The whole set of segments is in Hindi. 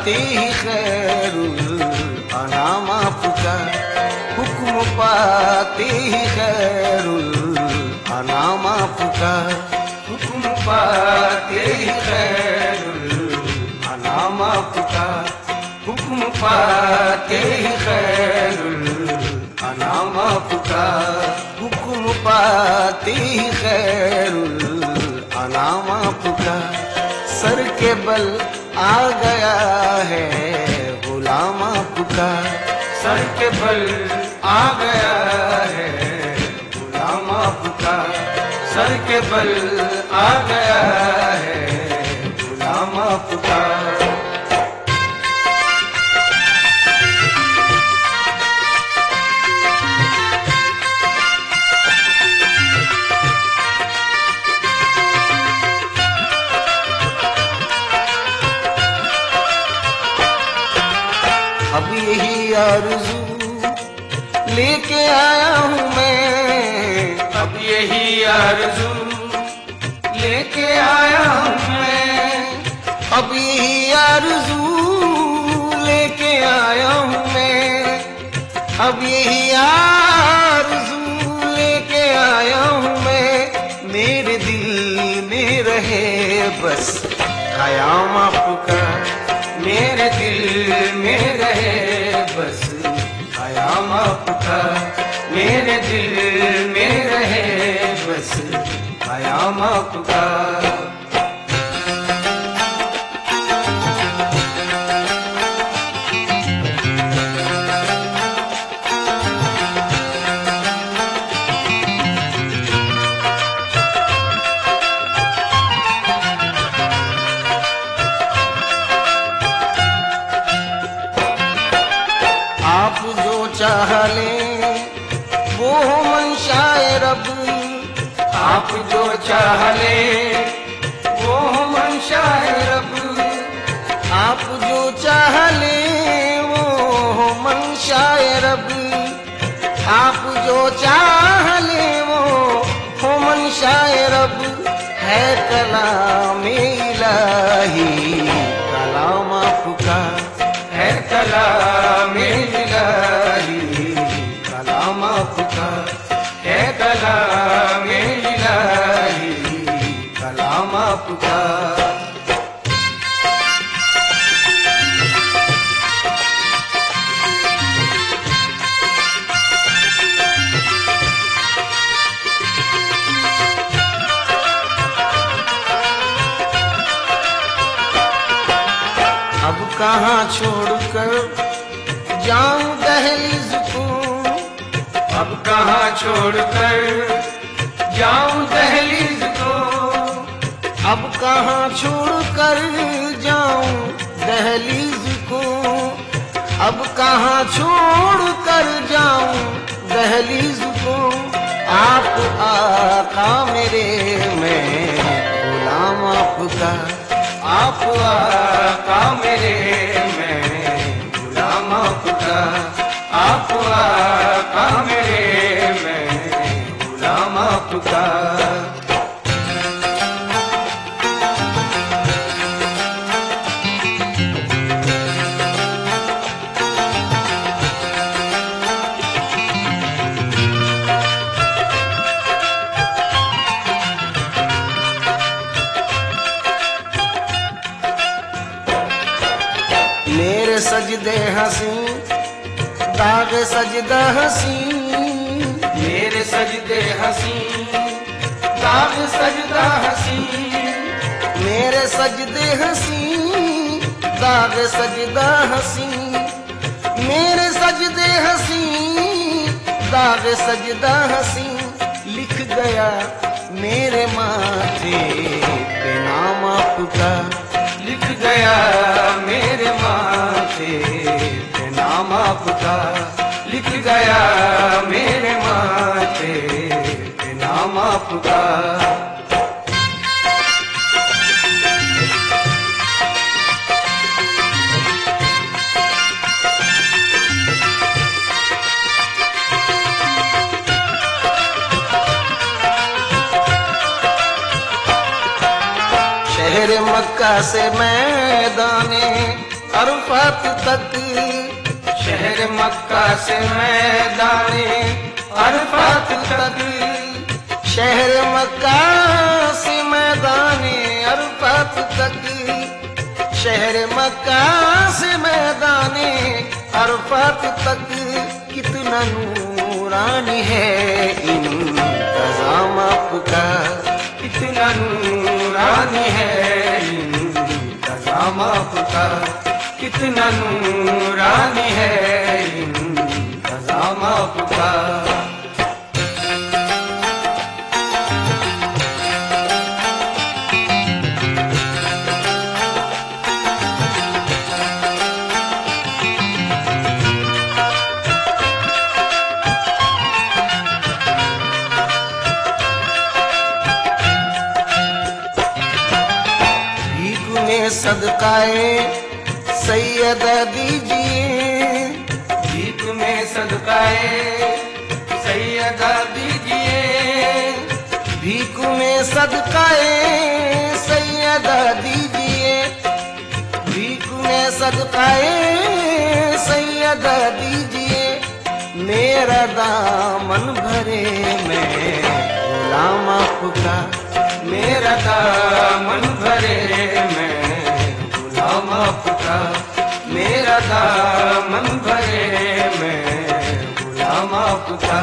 पाते ही खैरुल अनाम आपका, हुक्म पाते ही खैरुल अनाम आपका, हुक्म पाते ही खैरुल अनाम आपका, हुक्म पाते ही खैरुल अनाम आपका, हुक्म पाते ही खैरुल अनाम आपका। सर के बल आ गया है गुलाम आपका, सर के बल आ गया है गुलाम आपका, सर के बल आ गया है गुलाम आपका। अब यही आरज़ू लेके आया हूँ मैं, अब यही आरज़ू लेके आया हूँ मैं, अब यही आरज़ू लेके आया हूँ मैं, अब यही आरज़ू लेके आया हूँ मैं। मेरे दिल में रहे बस क़याम आपका, मेरे दिल में रहे बस क़याम आपका, मेरे दिल में रहे बस क़याम आपका। आप जो चाह लें वो मंशाए रब, आप जो चाह लें वो मंशाए रब, आप जो चाह लें वो मंशाए रब, आप जो चाह लें वो मंशाए रब। है कलाम इलाही कलाम आपका, है कलाम इलाही कलाम आपका, है कलाम इलाही कलाम आपका। अब कहाँ छोड़कर जाऊं दहलीज को, अब कहाँ छोड़कर जाऊं दहलीज को, अब कहाँ छोड़कर जाऊं दहलीज को, अब कहाँ छोड़कर जाऊं दहलीज को। आप आका मेरे मैं गुलाम आपका, आप आका मेरे मैं गुलाम आपका, आप आका मेरे मैं गुलाम आपका। मेरे सजदे हंसी दाग सजदा हंसी, मेरे सजदे हंसी दाग सजदा हंसी, मेरे सजदे हंसी दाग सजदा हंसी, मेरे सजदे हंसी दाग सजदा हंसी। लिख गया मेरे माथे पे नाम आपका, लिख गया मेरे माथे पे नाम आपका, लिख गया मेरे माथे पे नाम आपका। शहर मक्का से मैदाने अरफात तक, शहर मक्का से मैदाने अरफात तक, शहर मक्का से मैदाने अरफात तक, शहर मक्का से मैदाने अरफात तक। कितना नूरानी है इंतज़ाम आपका, कितना नूरानी है इंतज़ाम आपका, कितना नूरानी है इंतज़ाम आपका। सदकाए सैयदा दीजिए, भीख में सदकाए सैयदा दीजिए, भीख में सदकाए सैयदा दीजिए, भीख में सदकाए सैयदा दीजिए। मेरा दामन भरे मैं गुलाम आपका, मेरा दामन भरे मैं गुलाम आपका, मेरा दामन भरे मैं गुलाम आपका।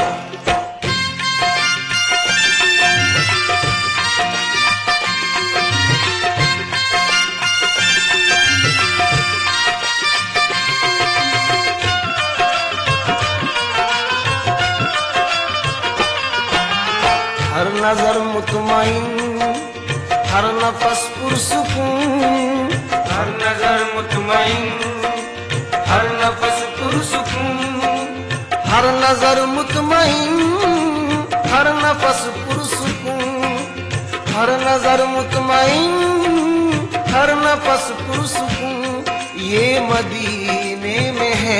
हर नजर मुतमईन, हर नफस पुरसुकून, हर नजर मुतमईन, हर नफस पुरसुकून, हर नजर मुतमईन, हर नफस पुरसुकून, हर नजर मुतमईन, हर नफस पुरसुकून। ये मदीने में है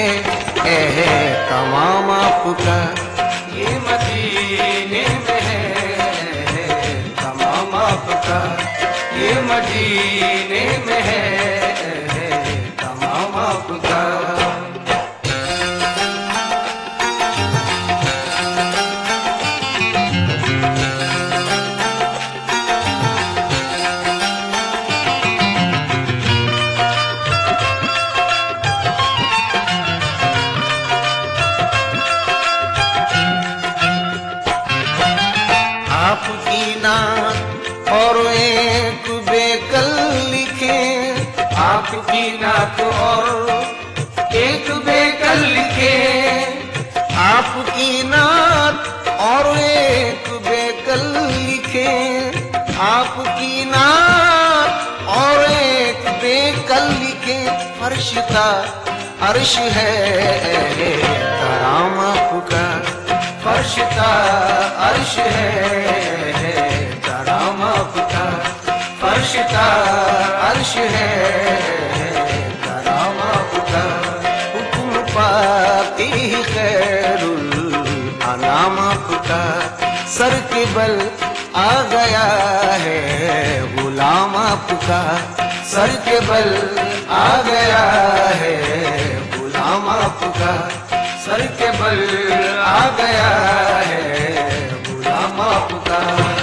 तमाम आपका, ये मदीने में है तमाम आपका, ये मदीने में है तमाम आपका। आपकी नात और एक बेकल लिखे, आपकी नात और एक बेकल लिखे, आपकी नात और एक बेकल लिखे, आपकी नात और एक बेकल लिखे। फर्शता अर्श है कराम आपका, फर्शता अर्श है कराम आपका, फर्शता अर्श है कराम आपका। हुक्म पाती खैरुल अनाम आपका, सर के बल आ गया है गुलाम आपका, सर के बल आ गया है गुलाम आपका, सर के बल आ गया है गुलाम आपका।